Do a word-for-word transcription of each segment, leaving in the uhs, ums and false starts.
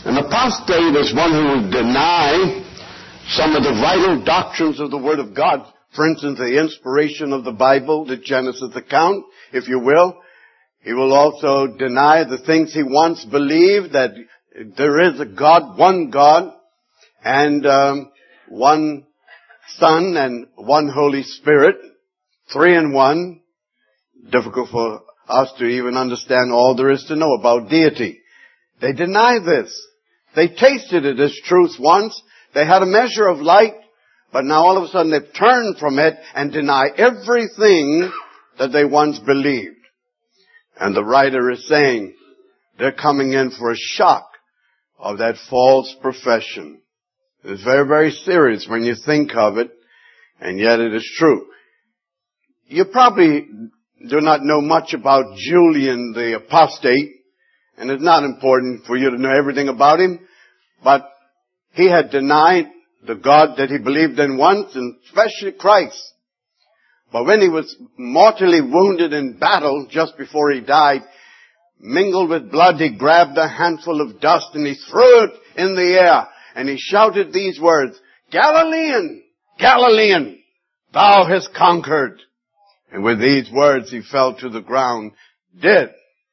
An apostate is one who will deny some of the vital doctrines of the Word of God. For instance, the inspiration of the Bible, the Genesis account, if you will. He will also deny the things he once believed, that there is a God, one God, and um, one Son and one Holy Spirit, three in one. Difficult for us to even understand all there is to know about deity. They deny this. They tasted it as truth once. They had a measure of light, but now all of a sudden they've turned from it and deny everything that they once believed. And the writer is saying they're coming in for a shock of that false profession. It's very, very serious when you think of it, and yet it is true. You probably do not know much about Julian the apostate, and it's not important for you to know everything about him, but he had denied the God that he believed in once, and especially Christ. But when he was mortally wounded in battle just before he died, mingled with blood, he grabbed a handful of dust and he threw it in the air. And he shouted these words, "Galilean, Galilean, thou hast conquered." And with these words he fell to the ground dead.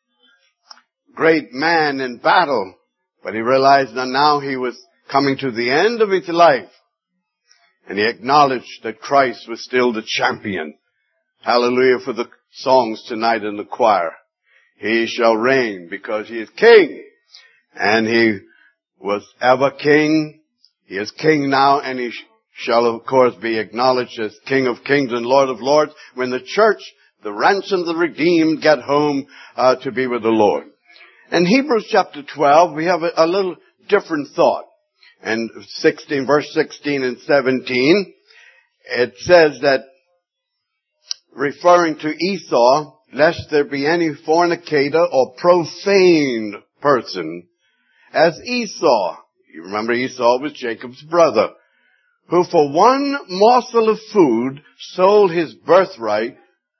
Great man in battle. But he realized that now he was coming to the end of his life. And he acknowledged that Christ was still the champion. Hallelujah for the songs tonight in the choir. He shall reign because he is king. And he was ever king. He is king now, and he shall of course be acknowledged as King of kings and Lord of lords when the church, the ransomed, the redeemed, get home uh, to be with the Lord. In Hebrews chapter twelve, we have a, a little different thought. And sixteen, verse sixteen and seventeen, it says that, referring to Esau, lest there be any fornicator or profane person, as Esau, you remember Esau was Jacob's brother, who for one morsel of food sold his birthright.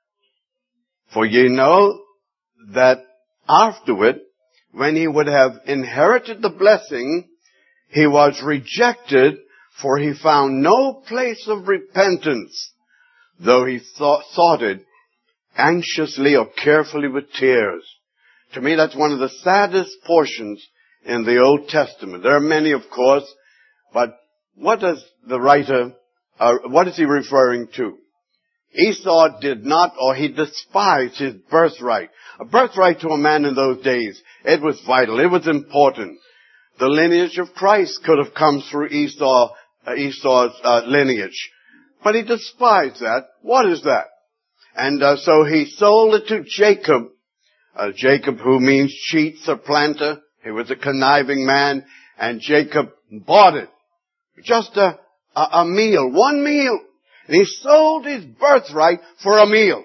For ye know that afterward, when he would have inherited the blessing, he was rejected, for he found no place of repentance, though he thought, sought it anxiously or carefully with tears. To me, that's one of the saddest portions in the Old Testament. There are many, of course, but what does the writer, uh, what is he referring to? Esau did not, or he despised his birthright. A birthright to a man in those days, it was vital, it was important. The lineage of Christ could have come through Esau, uh, Esau's uh, lineage. But he despised that. What is that? And uh, so he sold it to Jacob. Uh, Jacob, who means cheat, supplanter. He was a conniving man. And Jacob bought it. Just a, a, a meal. One meal. And he sold his birthright for a meal.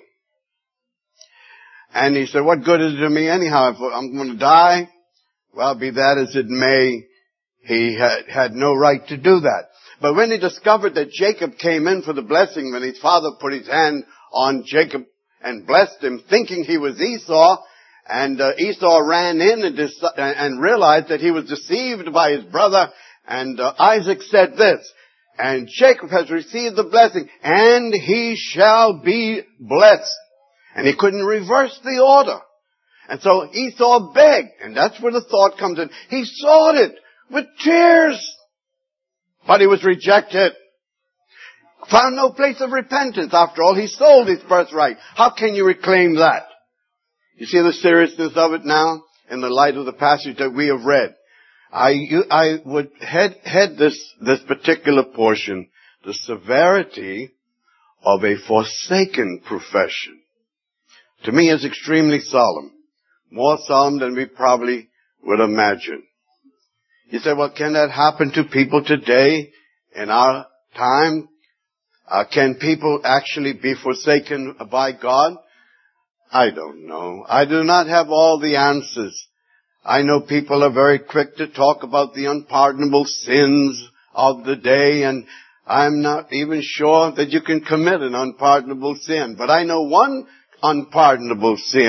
And he said, what good is it to me anyhow if I'm going to die? Well, be that as it may, he had, had no right to do that. But when he discovered that Jacob came in for the blessing, when his father put his hand on Jacob and blessed him, thinking he was Esau, and uh, Esau ran in and, dis- and realized that he was deceived by his brother, and uh, Isaac said this, and Jacob has received the blessing, and he shall be blessed. And he couldn't reverse the order. And so Esau begged, and that's where the thought comes in. He sought it with tears, but he was rejected. Found no place of repentance. After all, he sold his birthright. How can you reclaim that? You see the seriousness of it now in the light of the passage that we have read. I, you, I would head, head this, this particular portion, the severity of a forsaken profession. To me, is extremely solemn. More solemn than we probably would imagine. You say, well, can that happen to people today in our time? Uh, can people actually be forsaken by God? I don't know. I do not have all the answers. I know people are very quick to talk about the unpardonable sins of the day, and I'm not even sure that you can commit an unpardonable sin. But I know one unpardonable sin,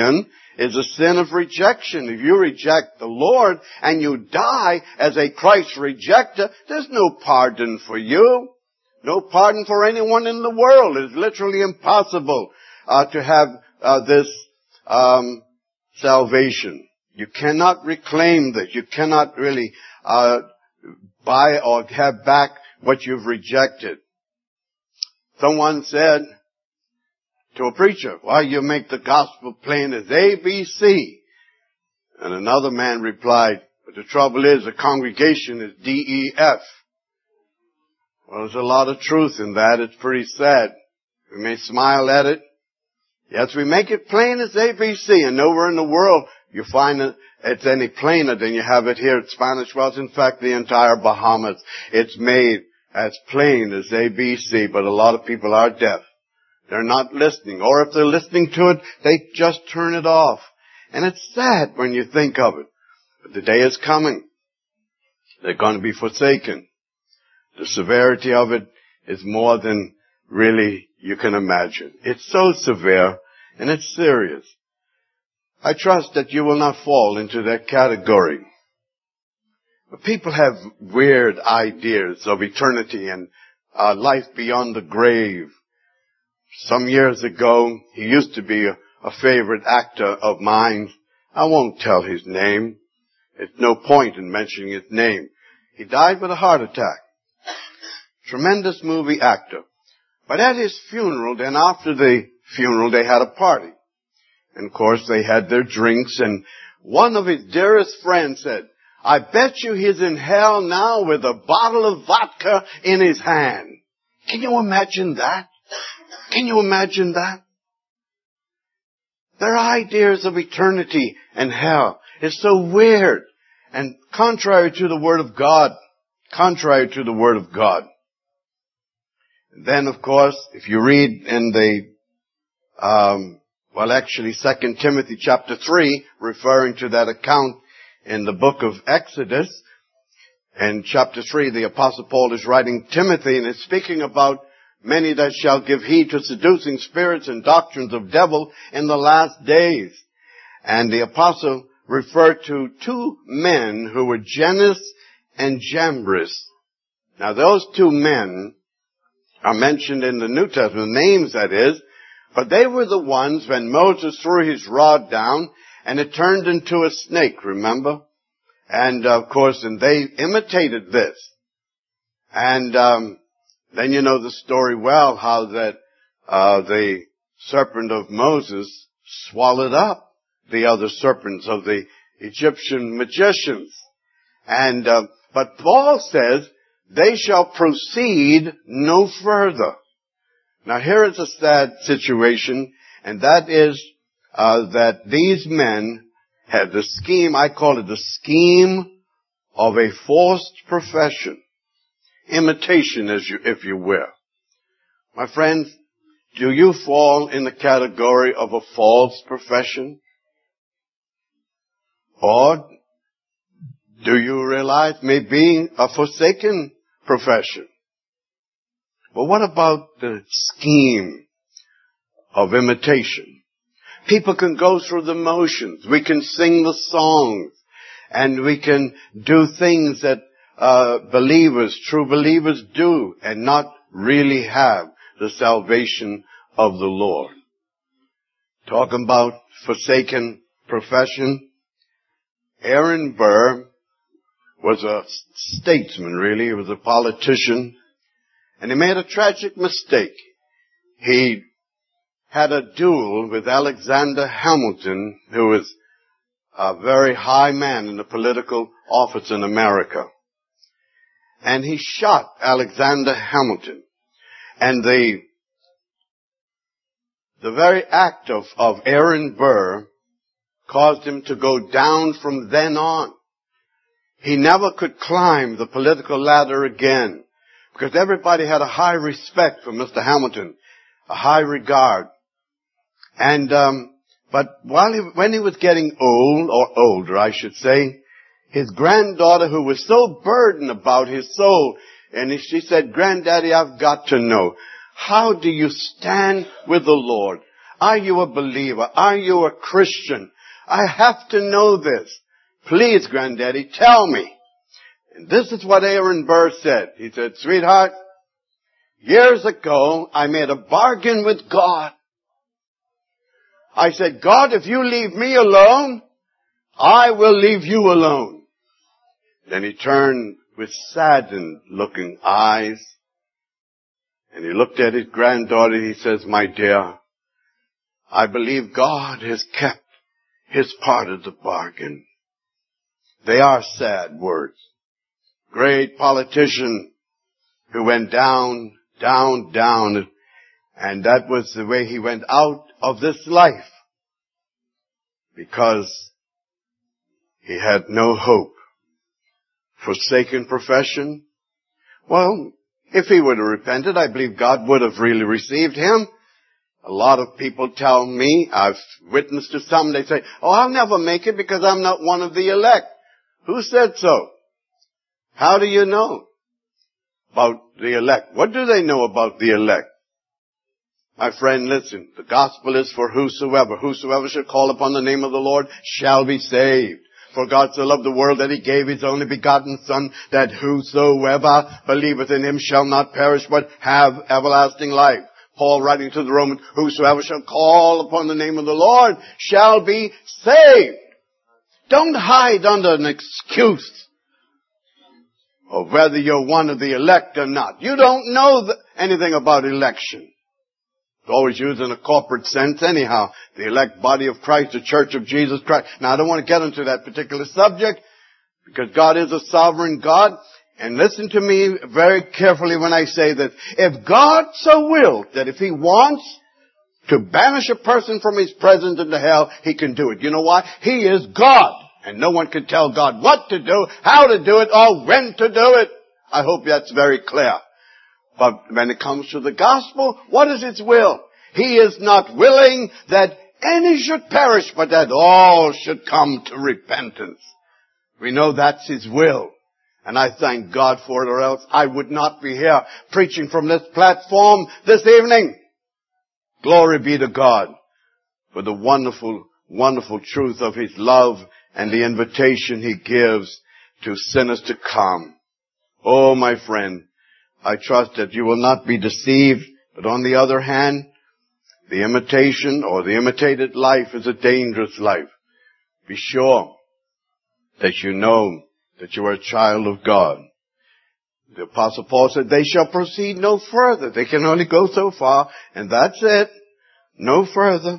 is a sin of rejection. If you reject the Lord and you die as a Christ rejecter, there's no pardon for you. No pardon for anyone in the world. It's literally impossible uh, to have uh, this um, salvation. You cannot reclaim this. You cannot really uh, buy or have back what you've rejected. Someone said to a preacher, "Why, you make the gospel plain as A B C." And another man replied, "But the trouble is the congregation is D E F." Well, there's a lot of truth in that. It's pretty sad. We may smile at it. Yes, we make it plain as A B C, and nowhere in the world you find it, it's any plainer than you have it here at Spanish Wells. In fact, the entire Bahamas, it's made as plain as A B C, but a lot of people are deaf. They're not listening, or if they're listening to it, they just turn it off. And it's sad when you think of it. But the day is coming. They're going to be forsaken. The severity of it is more than really you can imagine. It's so severe, and it's serious. I trust that you will not fall into that category. But people have weird ideas of eternity and uh, life beyond the grave. Some years ago, he used to be a, a favorite actor of mine. I won't tell his name. It's no point in mentioning his name. He died with a heart attack. Tremendous movie actor. But at his funeral, then after the funeral, they had a party. And of course, they had their drinks, and one of his dearest friends said, "I bet you he's in hell now with a bottle of vodka in his hand." Can you imagine that? Can you imagine that? Their ideas of eternity and hell is so weird and contrary to the Word of God. Contrary to the Word of God. And then, of course, if you read in the, um, well, actually, Second Timothy chapter three, referring to that account in the book of Exodus, in chapter three, the Apostle Paul is writing Timothy, and is speaking about many that shall give heed to seducing spirits and doctrines of devil in the last days. And the Apostle referred to two men who were Jannes and Jambres. Now, those two men are mentioned in the New Testament, names that is, but they were the ones when Moses threw his rod down and it turned into a snake, remember? And of course, and they imitated this. And um then you know the story well, how that uh the serpent of Moses swallowed up the other serpents of the Egyptian magicians. And uh, but Paul says, "They shall proceed no further." Now here is a sad situation, and that is uh, that these men had the scheme, I call it the scheme of a forced profession. Imitation, as you, if you will. My friends, do you fall in the category of a false profession? Or do you realize maybe a forsaken profession? But what about the scheme of imitation? People can go through the motions. We can sing the songs. And we can do things that uh, believers, true believers do, and not really have the salvation of the Lord. Talking about forsaken profession, Aaron Burr was a statesman, really. He was a politician. And he made a tragic mistake. He had a duel with Alexander Hamilton, who was a very high man in the political office in America. And he shot Alexander Hamilton. And the, the very act of, of Aaron Burr caused him to go down from then on. He never could climb the political ladder again, because everybody had a high respect for Mister Hamilton, a high regard. And, um, but while he, when he was getting old, or older, I should say, his granddaughter, who was so burdened about his soul, and she said, "Granddaddy, I've got to know, how do you stand with the Lord? Are you a believer? Are you a Christian? I have to know this. Please, Granddaddy, tell me. And this is what Aaron Burr said. He said, sweetheart, years ago, I made a bargain with God. I said, God, if you leave me alone, I will leave you alone. Then he turned with saddened looking eyes, and he looked at his granddaughter. He says, my dear, I believe God has kept his part of the bargain. They are sad words. Great politician who went down, down, down, and that was the way he went out of this life, because he had no hope. Forsaken profession. Well, if he would have repented, I believe God would have really received him. A lot of people tell me, I've witnessed to some, they say, oh, I'll never make it because I'm not one of the elect. Who said so? How do you know about the elect? What do they know about the elect? My friend, listen, the gospel is for whosoever. Whosoever shall call upon the name of the Lord shall be saved. For God so loved the world that he gave his only begotten Son, that whosoever believeth in him shall not perish but have everlasting life. Paul writing to the Romans, whosoever shall call upon the name of the Lord shall be saved. Don't hide under an excuse of whether you're one of the elect or not. You don't know the, anything about election. It's always used in a corporate sense anyhow. The elect body of Christ, the church of Jesus Christ. Now I don't want to get into that particular subject because God is a sovereign God. And listen to me very carefully when I say that if God so willed that if he wants to banish a person from his presence into hell, he can do it. You know why? He is God. And no one can tell God what to do, how to do it, or when to do it. I hope that's very clear. But when it comes to the gospel, what is its will? He is not willing that any should perish, but that all should come to repentance. We know that's his will. And I thank God for it, or else I would not be here preaching from this platform this evening. Glory be to God for the wonderful, wonderful truth of his love and the invitation he gives to sinners to come. Oh, my friend, I trust that you will not be deceived, but on the other hand, the imitation or the imitated life is a dangerous life. Be sure that you know that you are a child of God. The Apostle Paul said, they shall proceed no further. They can only go so far, and that's it. No further.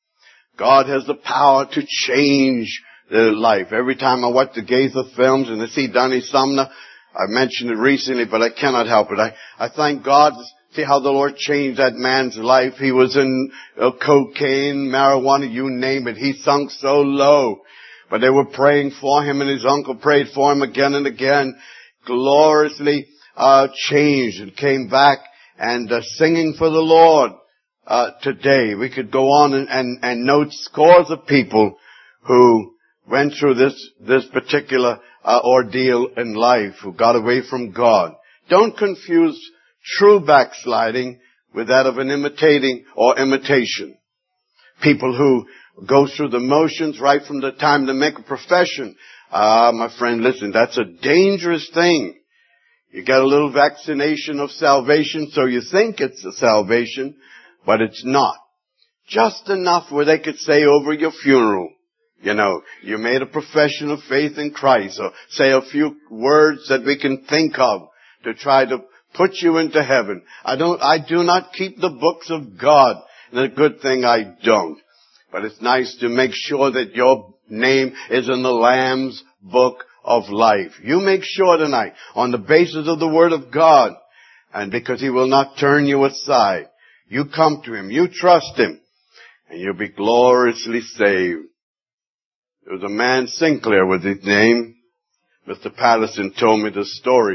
God has the power to change their life. Every time I watch the Gaither films and I see Donnie Sumner, I mentioned it recently, but I cannot help it. I, I thank God to see how the Lord changed that man's life. He was in uh, cocaine, marijuana, you name it. He sunk so low. But they were praying for him, and his uncle prayed for him again and again. Gloriously uh changed and came back and uh, singing for the Lord. Uh today we could go on and, and, and note scores of people who went through this this particular uh, ordeal in life, who got away from God. Don't confuse true backsliding with that of an imitating or imitation. People who go through the motions right from the time they make a profession. Ah, uh, my friend, listen, that's a dangerous thing. You get a little vaccination of salvation, so you think it's a salvation, but it's not. Just enough where they could say over your funeral, you know, you made a profession of faith in Christ, or say a few words that we can think of to try to put you into heaven. I don't, I do not keep the books of God, and a good thing I don't. But it's nice to make sure that your name is in the Lamb's book of life. You make sure tonight on the basis of the Word of God, and because he will not turn you aside. You come to him, you trust him, and you'll be gloriously saved. There was a man, Sinclair was his name. Mister Patterson told me the story.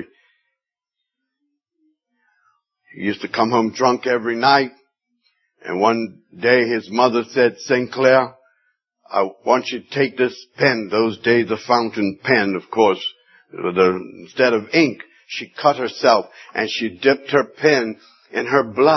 He used to come home drunk every night. And one day his mother said, Sinclair, I want you to take this pen. Those days, the fountain pen, of course, the, instead of ink, she cut herself and she dipped her pen in her blood.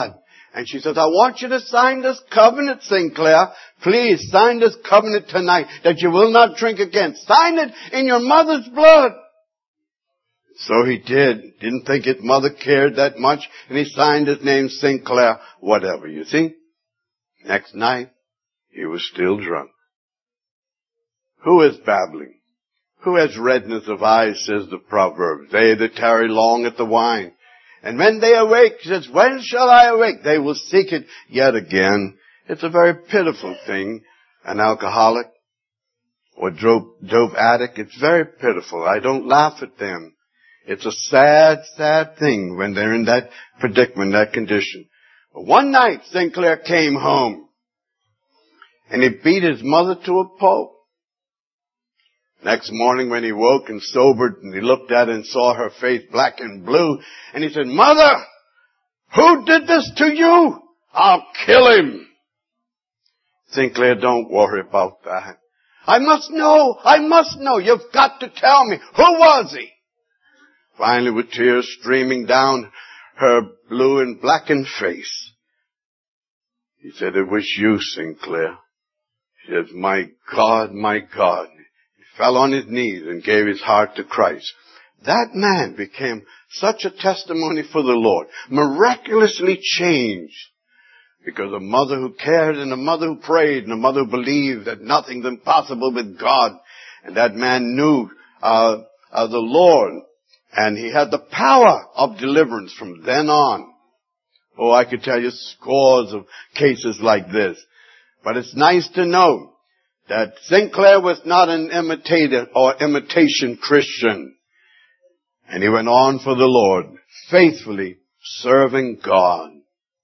And she says, I want you to sign this covenant, Sinclair. Please sign this covenant tonight that you will not drink again. Sign it in your mother's blood. So he did. Didn't think his mother cared that much. And he signed his name Sinclair, whatever, you see. Next night, he was still drunk. Who is babbling? Who has redness of eyes, says the proverb. They that tarry long at the wine. And when they awake, he says, when shall I awake? They will seek it yet again. It's a very pitiful thing, an alcoholic or dope, dope addict. It's very pitiful. I don't laugh at them. It's a sad, sad thing when they're in that predicament, that condition. But one night, Sinclair came home, and he beat his mother to a pulp. Next morning when he woke and sobered, and he looked at her and saw her face black and blue, and he said, Mother, who did this to you? I'll kill him. Sinclair, don't worry about that. I must know, I must know. You've got to tell me. Who was he? Finally, with tears streaming down her blue and blackened face, he said, it was you, Sinclair. He said, my God, my God. Fell on his knees and gave his heart to Christ. That man became such a testimony for the Lord, miraculously changed, because a mother who cared and a mother who prayed and a mother who believed that nothing's impossible with God. And that man knew uh, uh, the Lord, and he had the power of deliverance from then on. Oh, I could tell you scores of cases like this. But it's nice to know that Sinclair was not an imitator or imitation Christian. And he went on for the Lord, faithfully serving God.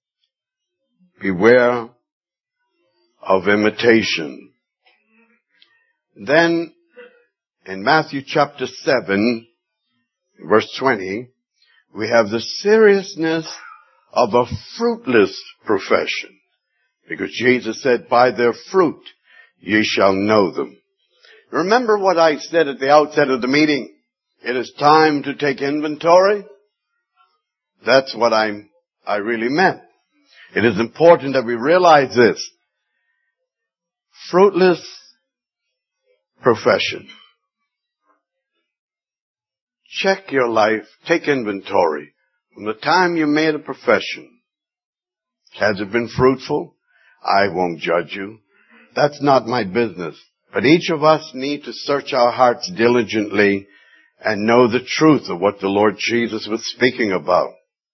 Beware of imitation. Then, in Matthew chapter seven, verse twenty, we have the seriousness of a fruitless profession. Because Jesus said, by their fruit ye shall know them. Remember what I said at the outset of the meeting. It is time to take inventory. That's what I'm, I really meant. It is important that we realize this. Fruitless profession. Check your life. Take inventory. From the time you made a profession, has it been fruitful? I won't judge you. That's not my business. But each of us need to search our hearts diligently and know the truth of what the Lord Jesus was speaking about.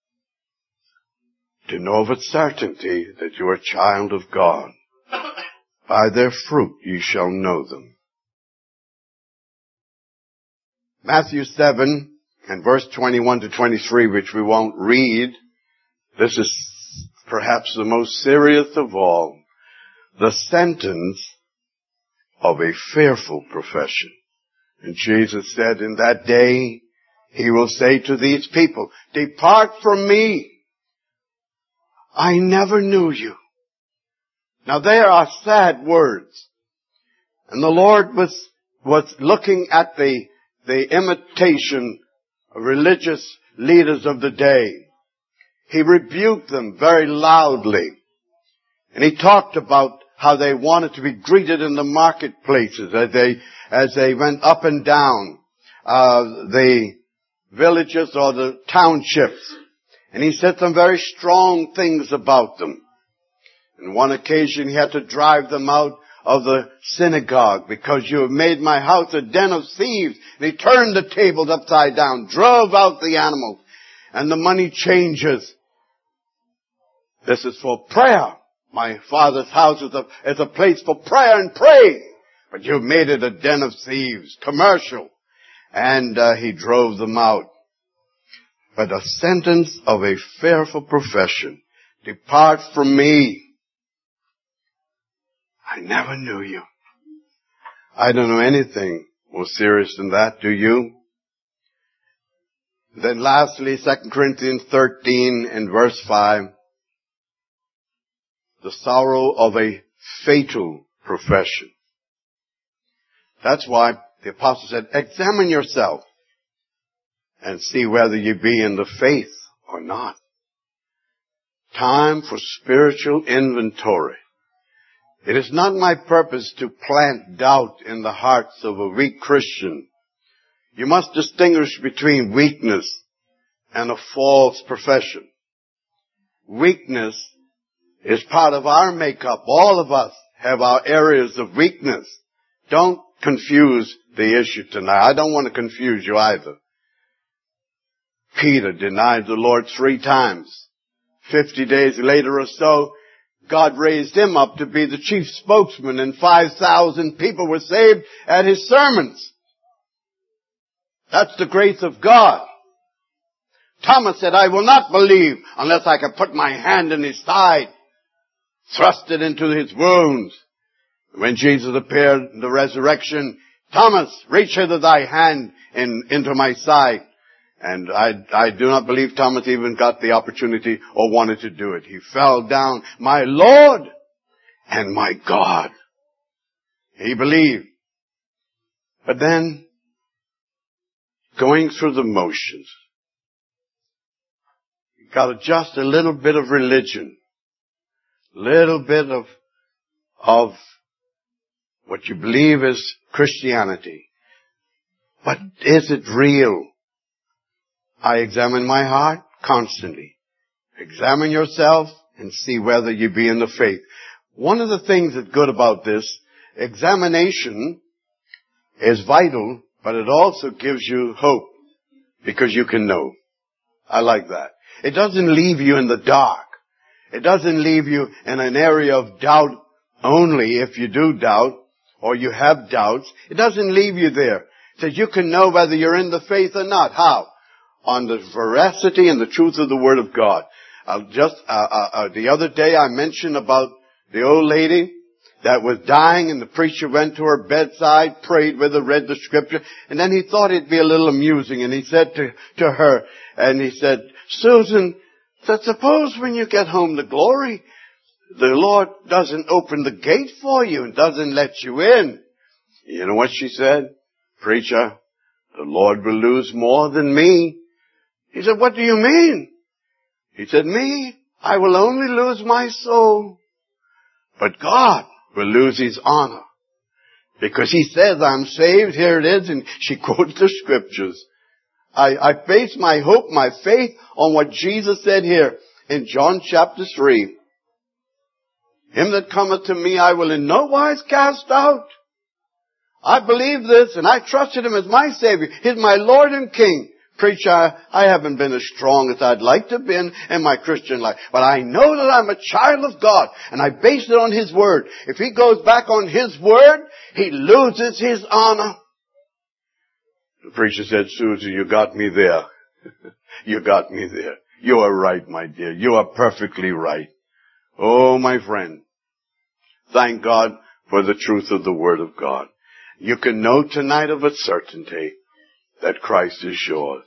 To know of a certainty that you are a child of God. By their fruit you shall know them. Matthew seven and verse twenty-one to twenty-three, which we won't read. This is perhaps the most serious of all. The sentence of a fearful profession. And Jesus said, in that day, he will say to these people, depart from me. I never knew you. Now there are sad words. And the Lord was, was looking at the, the imitation of religious leaders of the day. He rebuked them very loudly. And he talked about how they wanted to be greeted in the marketplaces as they, as they went up and down, uh, the villages or the townships. And he said some very strong things about them. On one occasion he had to drive them out of the synagogue because you have made my house a den of thieves. And he turned the tables upside down, drove out the animals and the money changers. This is for prayer. My Father's house is a, is a place for prayer and praying. But you've made it a den of thieves, commercial. And uh, he drove them out. But a sentence of a fearful profession. Depart from me. I never knew you. I don't know anything more serious than that, do you? Then lastly, Second Corinthians thirteen and verse five. The sorrow of a fatal profession. That's why the apostle said, examine yourself and see whether you be in the faith or not. time for spiritual inventory. It is not my purpose to plant doubt in the hearts of a weak Christian. You must distinguish between weakness and a false profession. Weakness is part of our makeup. All of us have our areas of weakness. Don't confuse the issue tonight. I don't want to confuse you either. Peter denied the Lord three times. Fifty days later or so, God raised him up to be the chief spokesman, and five thousand people were saved at his sermons. That's the grace of God. Thomas said, I will not believe unless I can put my hand in his side, thrust it into his wounds. When Jesus appeared in the resurrection, Thomas, reach hither thy hand in, into my side. And I, I do not believe Thomas even got the opportunity or wanted to do it. He fell down, my Lord and my God. He believed. But then, going through the motions, you got just a little bit of religion, little bit of, of what you believe is Christianity. But is it real? I examine my heart constantly. Examine yourself and see whether you be in the faith. One of the things that's good about this, examination is vital, but it also gives you hope because you can know. I like that. It doesn't leave you in the dark. It doesn't leave you in an area of doubt only if you do doubt or you have doubts. It doesn't leave you there. It says you can know whether you're in the faith or not. How? On the veracity and the truth of the Word of God. I'll just, uh, uh, uh, the other day I mentioned about the old lady that was dying, and the preacher went to her bedside, prayed with her, read the scripture, and then he thought it'd be a little amusing, and he said to, to her, and he said, Susan, said, suppose when you get home to glory, the Lord doesn't open the gate for you and doesn't let you in. You know what she said? Preacher, the Lord will lose more than me. He said, what do you mean? He said, me, I will only lose my soul. But God will lose his honor. Because he says, I'm saved, here it is, and she quotes the scriptures. I, I base my hope, my faith on what Jesus said here in John chapter three. Him that cometh to me I will in no wise cast out. I believe this and I trusted him as my Savior. He's my Lord and King. Preacher, I, I haven't been as strong as I'd like to have been in my Christian life. But I know that I'm a child of God, and I base it on his word. If he goes back on his word, he loses his honor. The preacher said, Susie, you got me there. You got me there. You are right, my dear. You are perfectly right. Oh, my friend. Thank God for the truth of the Word of God. You can know tonight of a certainty that Christ is yours.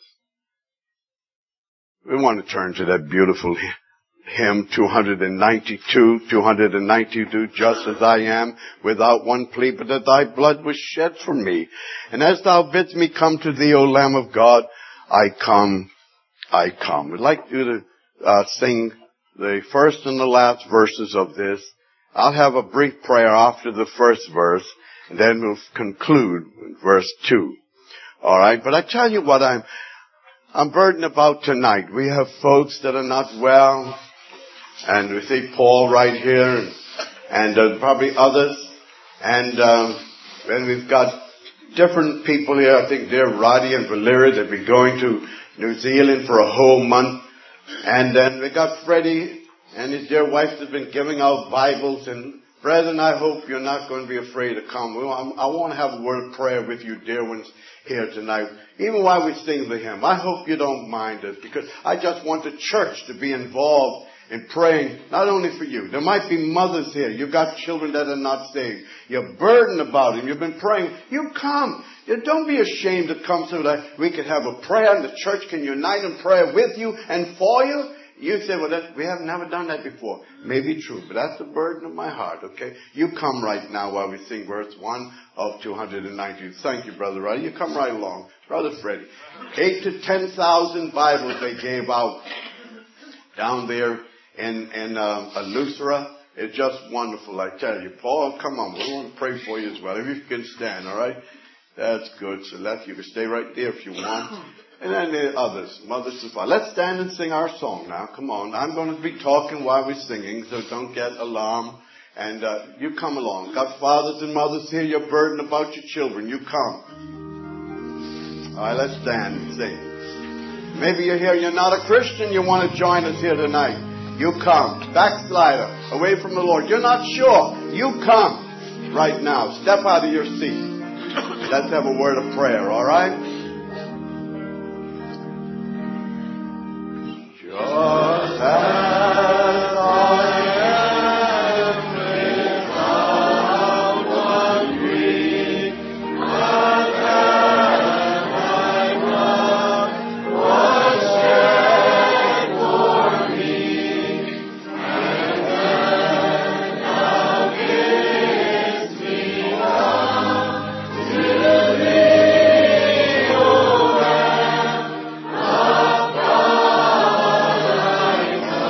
We want to turn to that beautiful hymn, two ninety-two, two ninety-two, just as I am, without one plea, but that thy blood was shed for me. And as thou bidst me come to thee, O Lamb of God, I come, I come. I'd like you to uh, sing the first and the last verses of this. I'll have a brief prayer after the first verse, and then we'll conclude with verse two. All right, but I tell you what I'm, I'm burdened about tonight. We have folks that are not well, and we see Paul right here, and, and uh, probably others, and um, and we've got different people here. I think dear Roddy and Valeria, they'll be going to New Zealand for a whole month, and then we got Freddie and his dear wife have been giving out Bibles. And brethren, I hope you're not going to be afraid to come. I want to have a word of prayer with you, dear ones, here tonight, even while we sing the hymn. I hope you don't mind us, because I just want the church to be involved in praying, not only for you. There might be mothers here. You've got children that are not saved. You're burdened about them. You've been praying. You come. You don't be ashamed to come so that we can have a prayer and the church can unite in prayer with you and for you. You say, well, that, we have never done that before. Maybe true, but that's the burden of my heart, okay? You come right now while we sing verse one of two ninety. Thank you, Brother Roddy. You come right along. Brother Freddie. Eight to ten thousand Bibles they gave out down there in, in um, Eleuthera. It's just wonderful, I tell you. Paul, come on. We want to pray for you as well. If you can stand, all right? That's good. Celeste, you can stay right there if you want. And then the others, mothers as well. Let's stand and sing our song now. Come on. I'm going to be talking while we're singing, so don't get alarmed. And uh, you come along. Got fathers and mothers here. You're burdened about your children. You come. All right, let's stand and sing. Maybe you're here, you're not a Christian. You want to join us here tonight. You come. Backslider, away from the Lord. You're not sure. You come right now. Step out of your seat. Let's have a word of prayer, all right? Just as I am without one plea, but that my blood was shed for me, and then thou givest me up to thee, O Lamb of God, I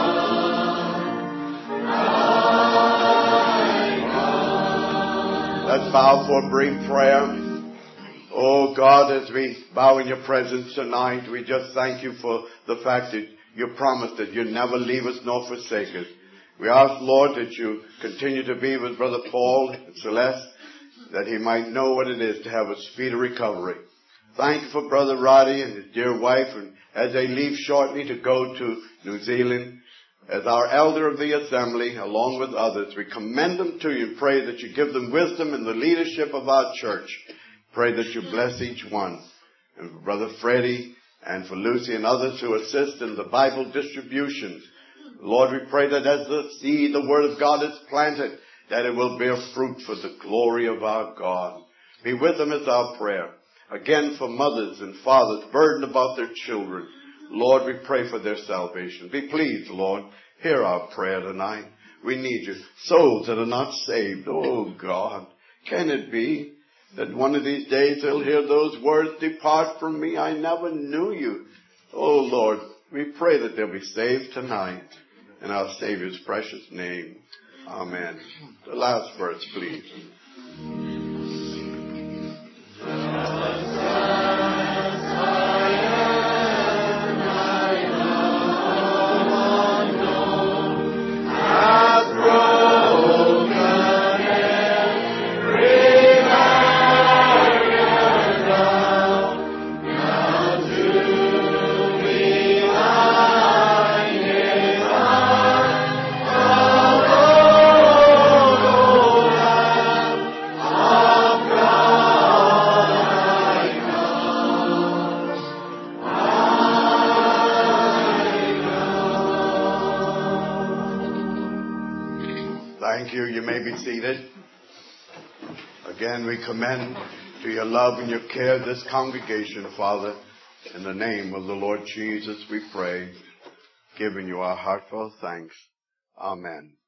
come. Let's bow for a brief prayer. Oh God, as we bow in your presence tonight, we just thank you for the fact that you promised that you'd never leave us nor forsake us. We ask, Lord, that you continue to be with Brother Paul and Celeste, that he might know what it is to have a speedy recovery. Thank you for Brother Roddy and his dear wife, and as they leave shortly to go to New Zealand, as our elder of the assembly, along with others, we commend them to you and pray that you give them wisdom in the leadership of our church. Pray that you bless each one. And for Brother Freddie and for Lucy and others who assist in the Bible distributions. Lord, we pray that as the seed, the Word of God is planted, that it will bear fruit for the glory of our God. Be with them is our prayer. Again, for mothers and fathers burdened about their children. Lord, we pray for their salvation. Be pleased, Lord. Hear our prayer tonight. We need you. Souls that are not saved. Oh, God. Can it be that one of these days they'll hear those words, "Depart from me, I never knew you"? Oh, Lord, we pray that they'll be saved tonight. In our Savior's precious name. Amen. The last verse, please. Again, we commend to your love and your care this congregation, Father. In the name of the Lord Jesus, we pray, giving you our heartfelt thanks. Amen.